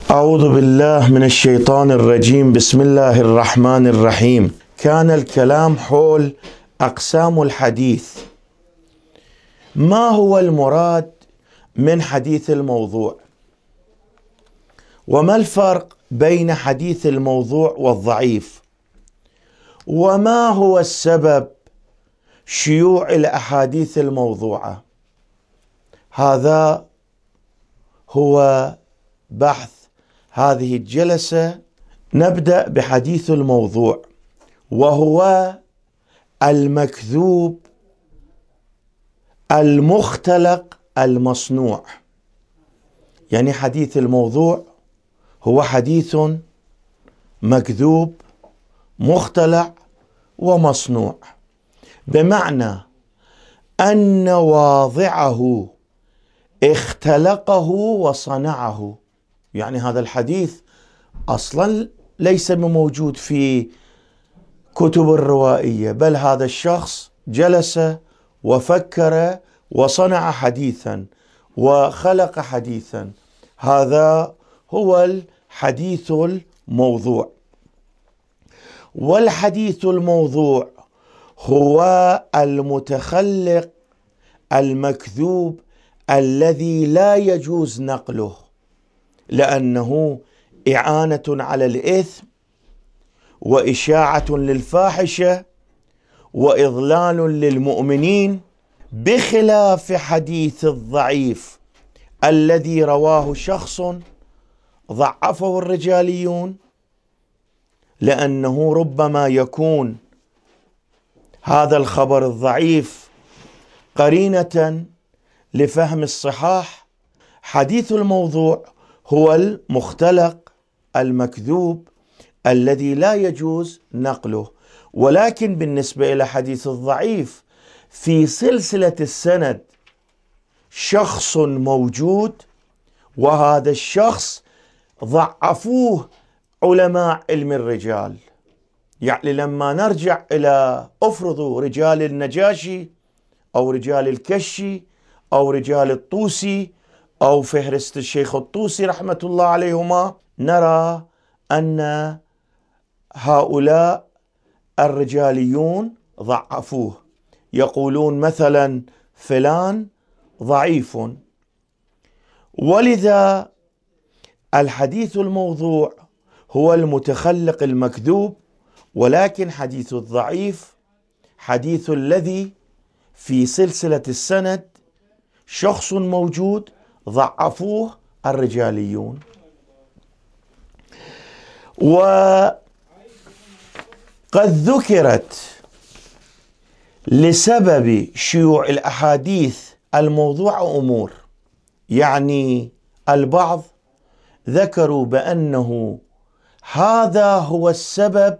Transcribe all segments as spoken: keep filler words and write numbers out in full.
أعوذ بالله من الشيطان الرجيم. بسم الله الرحمن الرحيم. كان الكلام حول أقسام الحديث. ما هو المراد من حديث الموضوع؟ وما الفرق بين حديث الموضوع والضعيف؟ وما هو السبب شيوع الأحاديث الموضوعة؟ هذا هو بحث هذه الجلسة. نبدأ بحديث الموضوع، وهو المكذوب المختلق المصنوع. يعني حديث الموضوع هو حديث مكذوب مختلع ومصنوع، بمعنى أن واضعه اختلقه وصنعه. يعني هذا الحديث أصلا ليس موجود في كتب الروائية، بل هذا الشخص جلس وفكر وصنع حديثا وخلق حديثا. هذا هو الحديث الموضوع. والحديث الموضوع هو المتخلق المكذوب الذي لا يجوز نقله، لأنه إعانة على الإثم وإشاعة للفاحشة وإضلال للمؤمنين، بخلاف حديث الضعيف الذي رواه شخص ضعفه الرجاليون، لأنه ربما يكون هذا الخبر الضعيف قرينة لفهم الصحاح. حديث الموضوع هو المختلق المكذوب الذي لا يجوز نقله. ولكن بالنسبة إلى حديث الضعيف، في سلسلة السند شخص موجود، وهذا الشخص ضعفوه علماء علم الرجال. يعني لما نرجع إلى أفرضوا رجال النجاشي أو رجال الكشي أو رجال الطوسي أو فهرست الشيخ الطوسي رحمة الله عليهما، نرى أن هؤلاء الرجاليون ضعفوه. يقولون مثلا فلان ضعيف. ولذا الحديث الموضوع هو المتخلق المكذوب، ولكن حديث الضعيف حديث الذي في سلسلة السند شخص موجود ضعفوه الرجاليون. وقد ذكرت لسبب شيوع الأحاديث الموضوع أمور. يعني البعض ذكروا بأنه هذا هو السبب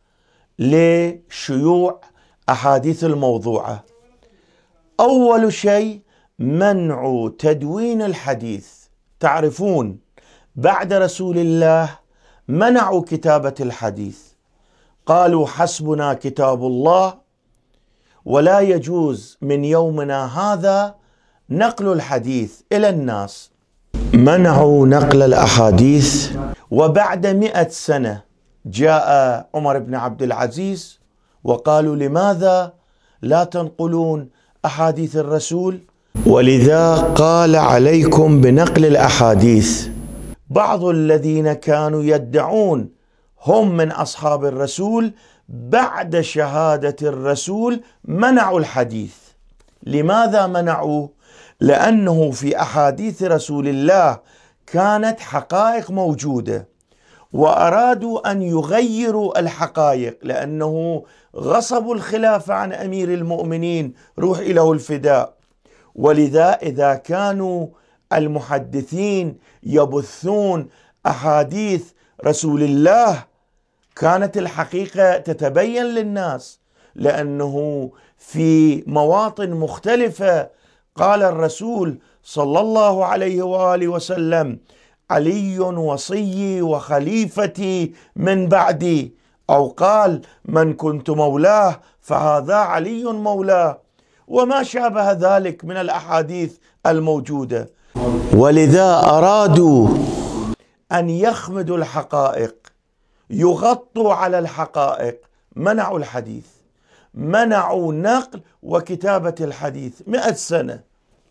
لشيوع أحاديث الموضوعة. أول شيء منع تدوين الحديث. تعرفون بعد رسول الله منعوا كتابة الحديث، قالوا حسبنا كتاب الله، ولا يجوز من يومنا هذا نقل الحديث إلى الناس. منعوا نقل الأحاديث. وبعد مئة سنة جاء عمر بن عبد العزيز وقالوا لماذا لا تنقلون أحاديث الرسول؟ ولذا قال عليكم بنقل الأحاديث. بعض الذين كانوا يدعون هم من أصحاب الرسول بعد شهادة الرسول منعوا الحديث. لماذا منعوا؟ لأنه في أحاديث رسول الله كانت حقائق موجودة، وأرادوا أن يغيروا الحقائق، لأنه غصبوا الخلافة عن أمير المؤمنين روح إله الفداء. ولذا إذا كانوا المحدثين يبثون أحاديث رسول الله كانت الحقيقة تتبين للناس، لأنه في مواطن مختلفة قال الرسول صلى الله عليه وآله وسلم: علي وصيي وخليفتي من بعدي، أو قال: من كنت مولاه فهذا علي مولاه، وما شابه ذلك من الأحاديث الموجودة. ولذا أرادوا أن يخمدوا الحقائق، يغطوا على الحقائق، منعوا الحديث، منعوا نقل وكتابة الحديث مئة سنة.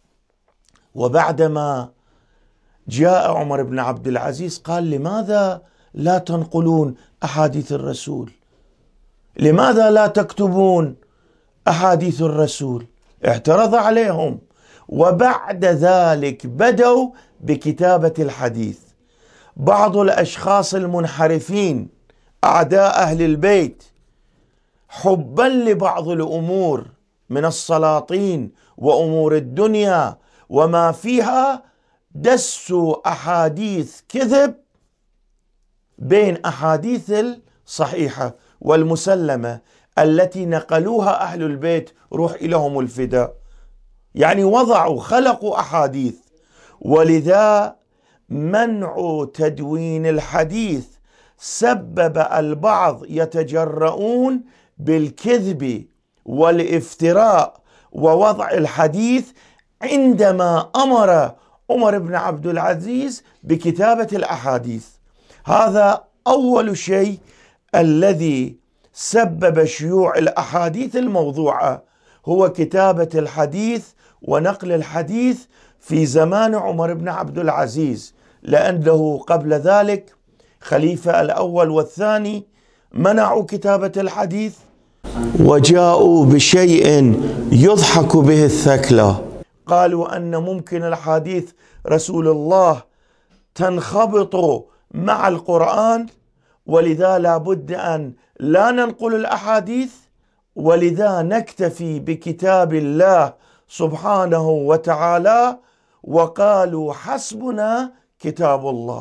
وبعدما جاء عمر بن عبد العزيز قال: لماذا لا تنقلون أحاديث الرسول؟ لماذا لا تكتبون أحاديث الرسول؟ اعترض عليهم. وبعد ذلك بدأوا بكتابة الحديث. بعض الأشخاص المنحرفين أعداء أهل البيت حبا لبعض الأمور من السلاطين وأمور الدنيا وما فيها، دسوا أحاديث كذب بين أحاديث الصحيحة والمسلمة التي نقلوها أهل البيت، روح إلهم الفداء. يعني وضعوا خلقوا أحاديث. ولذا منع تدوين الحديث سبب البعض يتجرؤون بالكذب والافتراء ووضع الحديث عندما أمر عمر بن عبد العزيز بكتابة الأحاديث. هذا أول شيء الذي سبب شيوع الأحاديث الموضوعة، هو كتابة الحديث ونقل الحديث في زمان عمر بن عبد العزيز، لأنه قبل ذلك خليفة الأول والثاني منعوا كتابة الحديث وجاءوا بشيء يضحك به الثكلى. قالوا أن ممكن الحديث رسول الله تنخبط مع القرآن، ولذا لا بد أن لا ننقل الأحاديث، ولذا نكتفي بكتاب الله سبحانه وتعالى. وقالوا حسبنا كتاب الله.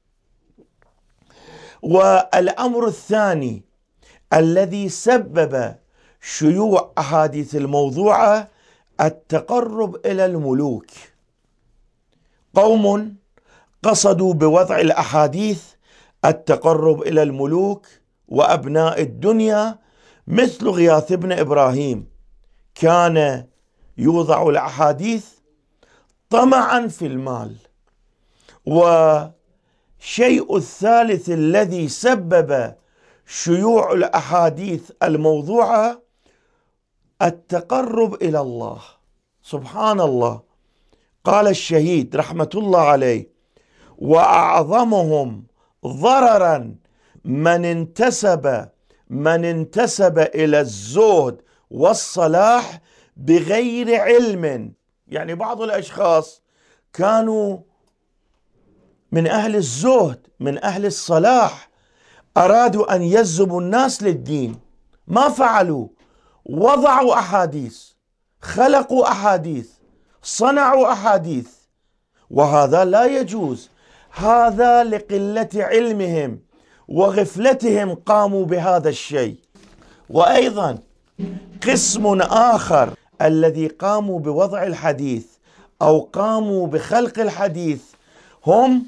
والأمر الثاني الذي سبب شيوع أحاديث الموضوعة التقرب إلى الملوك. قوم قصدوا بوضع الأحاديث التقرب إلى الملوك وأبناء الدنيا، مثل غياث بن إبراهيم كان يوضع الأحاديث طمعا في المال. والشيء الثالث الذي سبب شيوع الأحاديث الموضوعة التقرب إلى الله. سبحان الله، قال الشهيد رحمة الله عليه: وأعظمهم ضررا من انتسب من انتسب إلى الزهد والصلاح بغير علم. يعني بعض الأشخاص كانوا من أهل الزهد، من أهل الصلاح، أرادوا أن يجذبوا الناس للدين، ما فعلوا، وضعوا أحاديث، خلقوا أحاديث، صنعوا أحاديث، وهذا لا يجوز. هذا لقلة علمهم وغفلتهم قاموا بهذا الشيء. وأيضا قسم آخر الذي قاموا بوضع الحديث أو قاموا بخلق الحديث هم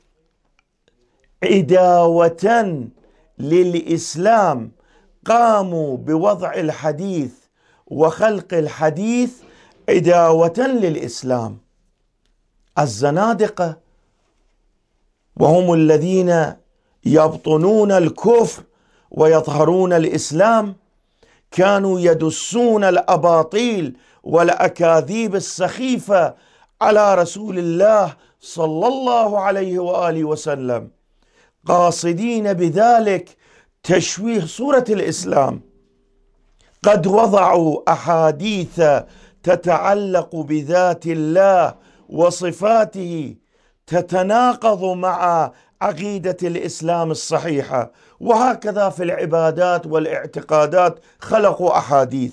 عداوة للإسلام، قاموا بوضع الحديث وخلق الحديث عداوة للإسلام. الزنادقة، وهم الذين يبطنون الكفر ويظهرون الإسلام، كانوا يدسون الأباطيل والأكاذيب السخيفة على رسول الله صلى الله عليه وآله وسلم، قاصدين بذلك تشويه صورة الإسلام. قد وضعوا أحاديث تتعلق بذات الله وصفاته تتناقض مع عقيدة الإسلام الصحيحة، وهكذا في العبادات والاعتقادات خلقوا أحاديث.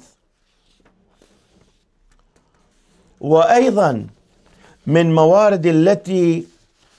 وأيضا من موارد التي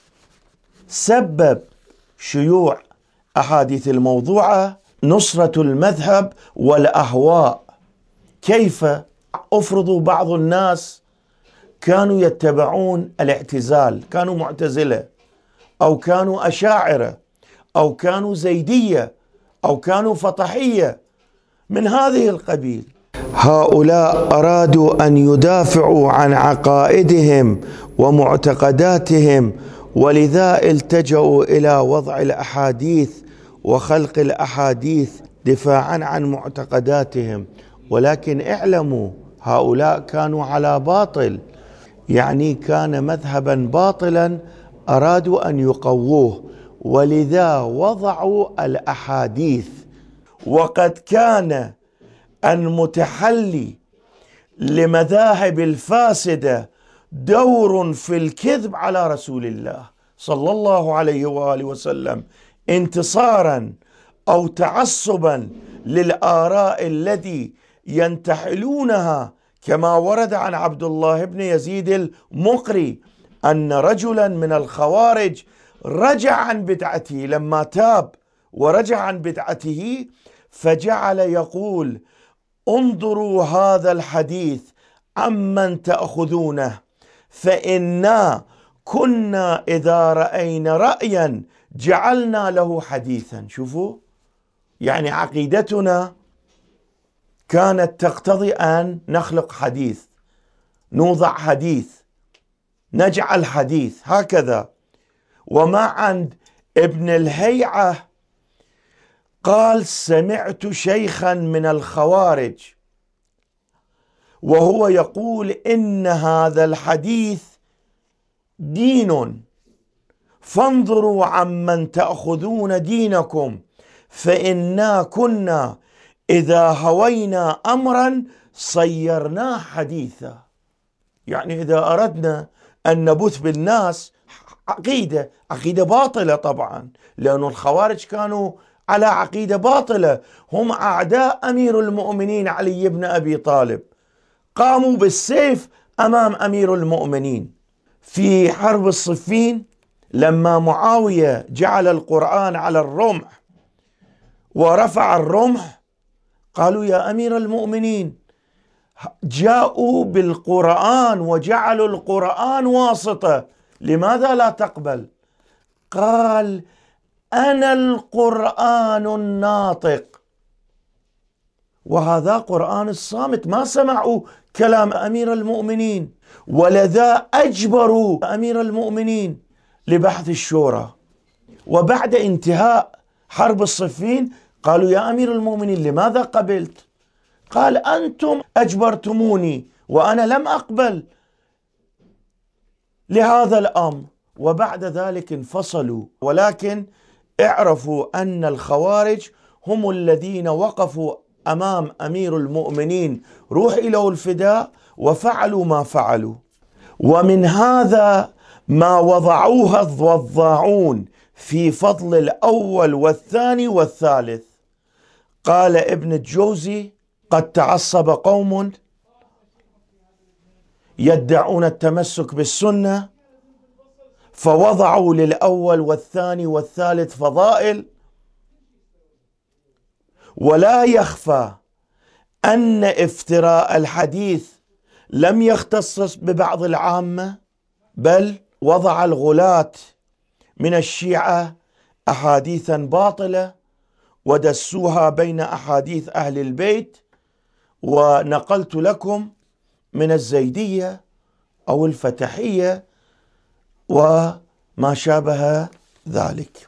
سبب شيوع أحاديث الموضوعة نصرة المذهب والأهواء. كيف؟ أفرضوا بعض الناس كانوا يتبعون الاعتزال، كانوا معتزلة أو كانوا أشاعرة أو كانوا زيدية أو كانوا فطحية من هذه القبيل. هؤلاء أرادوا أن يدافعوا عن عقائدهم ومعتقداتهم ولذا التجأوا إلى وضع الأحاديث وخلق الأحاديث دفاعا عن معتقداتهم. ولكن اعلموا هؤلاء كانوا على باطل، يعني كان مذهبا باطلا أرادوا أن يقووه، ولذا وضعوا الأحاديث. وقد كان المتحلي لمذاهب الفاسدة دور في الكذب على رسول الله صلى الله عليه وآله وسلم انتصارا أو تعصبا للآراء التي ينتحلونها، كما ورد عن عبد الله بن يزيد المقري أن رجلا من الخوارج رجع عن بدعته لما تاب ورجع عن بدعته، فجعل يقول: انظروا هذا الحديث عمن تأخذونه، فإنا كنا إذا رأينا رأيا جعلنا له حديثا. شوفوا، يعني عقيدتنا كانت تقتضي أن نخلق حديث، نوضع حديث، نجعل حديث هكذا. وما عند ابن الهيعة قال: سمعت شيخا من الخوارج وهو يقول إن هذا الحديث دين، فانظروا عمن تأخذون دينكم، فإنا كنا إذا هوينا أمرا صيرناه حديثا. يعني إذا أردنا أن نبث بالناس عقيدة عقيدة باطلة طبعا، لأن الخوارج كانوا على عقيدة باطلة، هم أعداء أمير المؤمنين علي بن أبي طالب، قاموا بالسيف أمام أمير المؤمنين. في حرب الصفين لما معاوية جعل القرآن على الرمح ورفع الرمح، قالوا: يا أمير المؤمنين، جاءوا بالقرآن وجعلوا القرآن واسطة، لماذا لا تقبل؟ قال: أنا القرآن الناطق، وهذا قرآن الصامت، ما سمعوا كلام أمير المؤمنين، ولذا أجبروا أمير المؤمنين لبحث الشورى. وبعد انتهاء حرب الصفين قالوا: يا أمير المؤمنين، لماذا قبلت؟ قال: أنتم أجبرتموني وأنا لم أقبل لهذا الأمر. وبعد ذلك انفصلوا. ولكن اعرفوا أن الخوارج هم الذين وقفوا أمام أمير المؤمنين روح إلى الفداء وفعلوا ما فعلوا. ومن هذا ما وضعوها الوضاعون في فضل الأول والثاني والثالث. قال ابن الجوزي: قد تعصب قوم يدعون التمسك بالسنة فوضعوا للأول والثاني والثالث فضائل، ولا يخفى أن افتراء الحديث لم يختص ببعض العامة، بل وضع الغلاة من الشيعة أحاديثا باطلة ودسوها بين أحاديث أهل البيت. ونقلت لكم من الزيدية أو الفتحية وما شابه ذلك.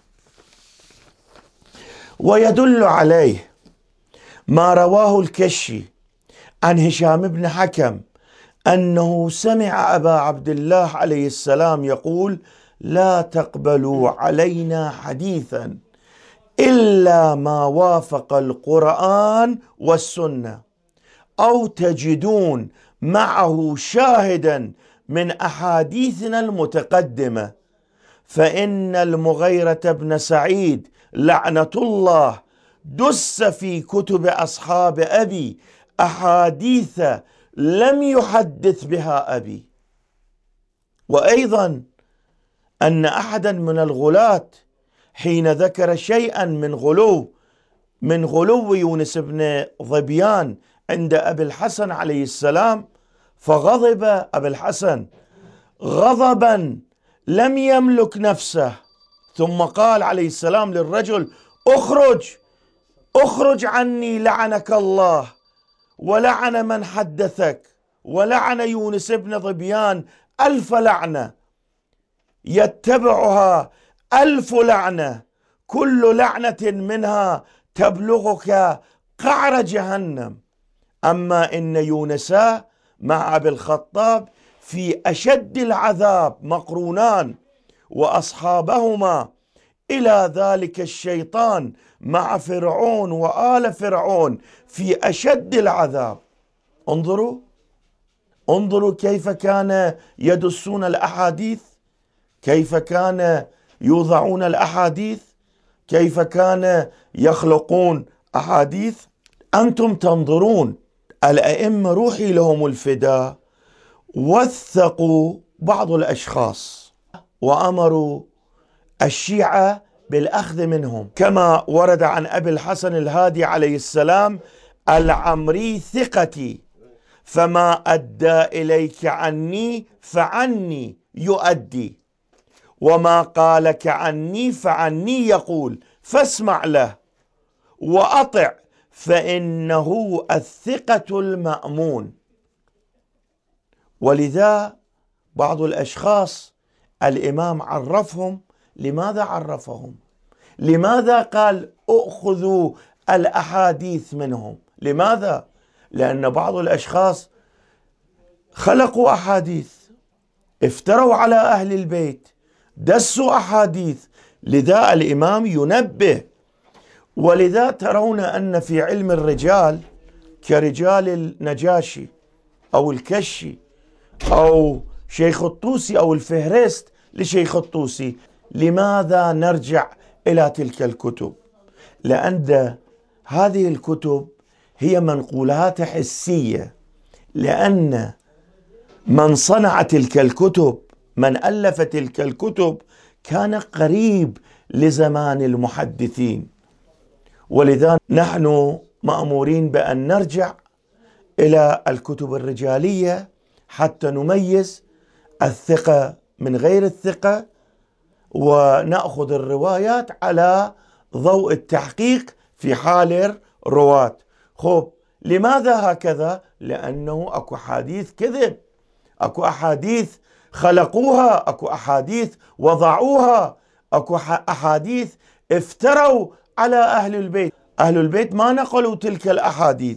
ويدل عليه ما رواه الكشي عن هشام بن حكم أنه سمع أبا عبد الله عليه السلام يقول: لا تقبلوا علينا حديثا إلا ما وافق القرآن والسنة، أو تجدون معه شاهدا من أحاديثنا المتقدمة، فإن المغيرة بن سعيد لعنة الله دس في كتب أصحاب أبي أحاديث لم يحدث بها أبي. وأيضا أن أحدا من الغلاة حين ذكر شيئا من غلو من غلو يونس بن ظبيان عند أبي الحسن عليه السلام، فغضب أبي الحسن غضبا لم يملك نفسه، ثم قال عليه السلام للرجل: اخرج اخرج عني لعنك الله، ولعن من حدثك، ولعن يونس بن ظبيان ألف لعنة. يتبعها ألف لعنة كل لعنة منها تبلغك قعر جهنم. أما إن يونسا مع أبي الخطاب في أشد العذاب مقرونان، وأصحابهما إلى ذلك الشيطان مع فرعون وآل فرعون في أشد العذاب. انظروا انظروا كيف كان يدسون الأحاديث، كيف كان يوضعون الأحاديث، كيف كان يخلقون أحاديث. أنتم تنظرون الأئمة روحي لهم الفداء وثقوا بعض الأشخاص وأمروا الشيعة بالأخذ منهم، كما ورد عن أبي الحسن الهادي عليه السلام: العمري ثقتي فما أدى إليك عني فعني يؤدي، وما قالك عني فعني يقول، فاسمع له وأطع فإنه الثقة المأمون. ولذا بعض الأشخاص الإمام عرفهم. لماذا عرفهم؟ لماذا قال أخذوا الأحاديث منهم؟ لماذا؟ لأن بعض الأشخاص خلقوا أحاديث، افتروا على أهل البيت، دسوا أحاديث. لذا الإمام ينبه. ولذا ترون أن في علم الرجال كرجال النجاشي أو الكشي أو شيخ الطوسي أو الفهرست لشيخ الطوسي، لماذا نرجع إلى تلك الكتب؟ لأن هذه الكتب هي منقولات حسية، لأن من صنع تلك الكتب، من ألف تلك الكتب، كان قريب لزمان المحدثين. ولذا نحن مأمورين بأن نرجع إلى الكتب الرجالية حتى نميز الثقة من غير الثقة، ونأخذ الروايات على ضوء التحقيق في حال الرواة. خب لماذا هكذا؟ لأنه أكو أحاديث كذب، أكو أحاديث خلقوها، أكو أحاديث وضعوها، أكو أحاديث افتروا على أهل البيت. أهل البيت ما نقلوا تلك الأحاديث.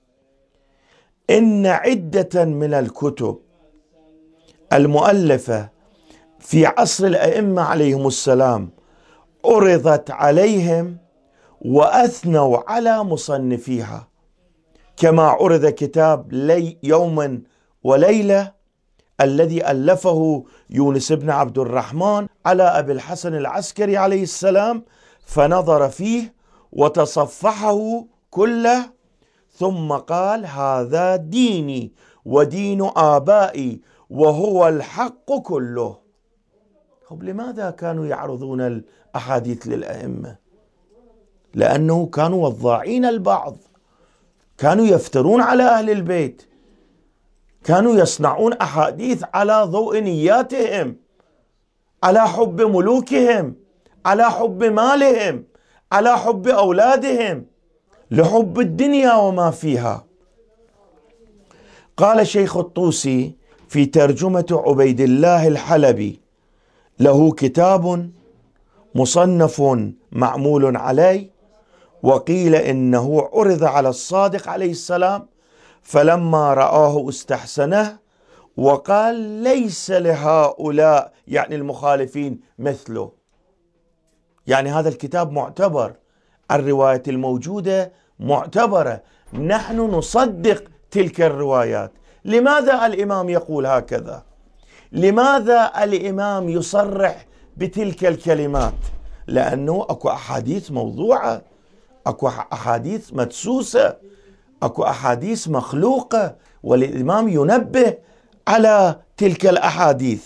إن عدة من الكتب المؤلفة في عصر الأئمة عليهم السلام عرضت عليهم وأثنوا على مصنفيها، كما عرض كتاب لي يوما وليلة الذي ألفه يونس بن عبد الرحمن على أبي الحسن العسكري عليه السلام، فنظر فيه وتصفحه كله ثم قال: هذا ديني ودين آبائي وهو الحق كله. طب لماذا كانوا يعرضون الأحاديث للأئمة؟ لأنه كانوا وضاعين البعض، كانوا يفترون على أهل البيت، كانوا يصنعون أحاديث على ضوء نياتهم، على حب ملوكهم، على حب مالهم، على حب أولادهم، لحب الدنيا وما فيها. قال شيخ الطوسي في ترجمة عبيد الله الحلبي، له كتاب مصنف معمول عليه، وقيل إنه عرض على الصادق عليه السلام فلما رآه استحسنه وقال: ليس لهؤلاء، يعني المخالفين، مثله. يعني هذا الكتاب معتبر، الرواية الموجودة معتبرة، نحن نصدق تلك الروايات. لماذا الإمام يقول هكذا؟ لماذا الإمام يصرح بتلك الكلمات؟ لأنه أكو أحاديث موضوعة، أكو أحاديث مدسوسة، أكو أحاديث مخلوقة، والإمام ينبه على تلك الأحاديث.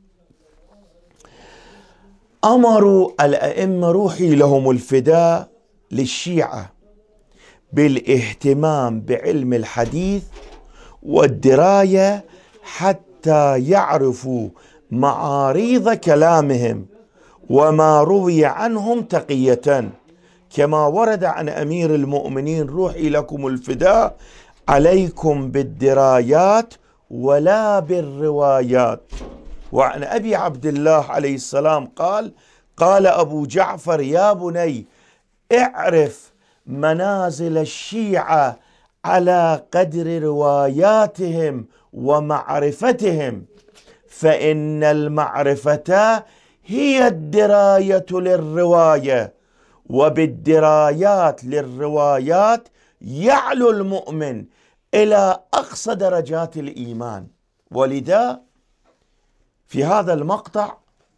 أمروا الأئمة روحي لهم الفداء للشيعة بالاهتمام بعلم الحديث والدراية حتى يعرفوا معاريض كلامهم وما روي عنهم تقية، كما ورد عن أمير المؤمنين روحي لكم الفداء: عليكم بالدرايات ولا بالروايات. وعن أبي عبد الله عليه السلام قال: قال أبو جعفر: يا بني، اعرف منازل الشيعة على قدر رواياتهم ومعرفتهم، فإن المعرفة هي الدراية للرواية، وبالدرايات للروايات يعلو المؤمن إلى أقصى درجات الإيمان. ولذا في هذا المقطع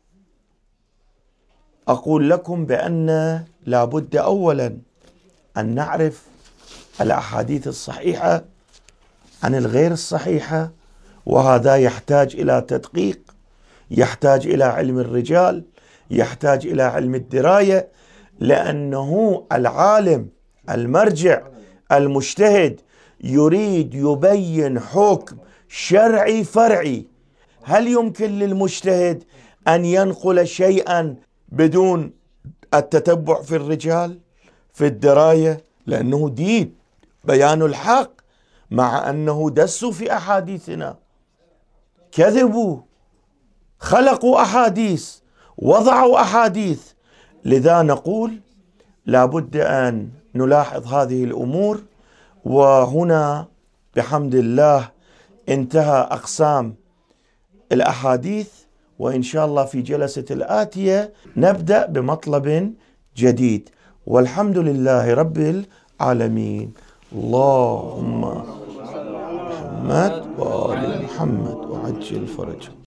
أقول لكم بأن لا بد أولا أن نعرف الأحاديث الصحيحة عن الغير الصحيحة، وهذا يحتاج إلى تدقيق، يحتاج إلى علم الرجال، يحتاج إلى علم الدراية، لأنه العالم المرجع المجتهد يريد يبين حكم شرعي فرعي. هل يمكن للمجتهد أن ينقل شيئا بدون التتبع في الرجال في الدراية؟ لأنه دين بيان الحق، مع أنه دسوا في أحاديثنا، كذبوا، خلقوا أحاديث، وضعوا أحاديث. لذا نقول لابد أن نلاحظ هذه الأمور. وهنا بحمد الله انتهى أقسام الأحاديث، وإن شاء الله في جلسة الآتية نبدأ بمطلب جديد، والحمد لله رب العالمين. اللهم محمد وآل محمد وعجل فرجهم.